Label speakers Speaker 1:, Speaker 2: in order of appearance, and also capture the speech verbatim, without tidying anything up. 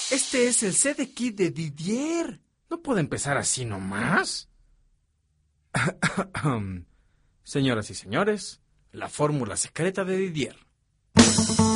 Speaker 1: Este es el C D Kit de Didier. ¿No puede empezar así nomás? Señoras y señores, la fórmula secreta de Didier.